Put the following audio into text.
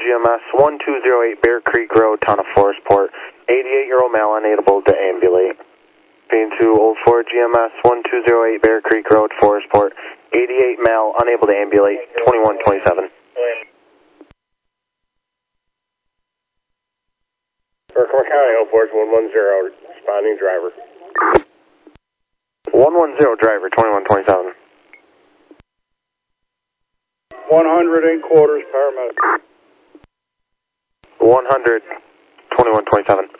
GMS 1208 Bear Creek Road, Town of Forestport. 88-year-old male unable to ambulate. Being to Old Ford GMS 1208 Bear Creek Road, Forestport. 88 male unable to ambulate, 2127. Clark County, Old Ford 110, responding driver. 110 driver, 2127. 100 in quarters, paramedic. 100, 2127.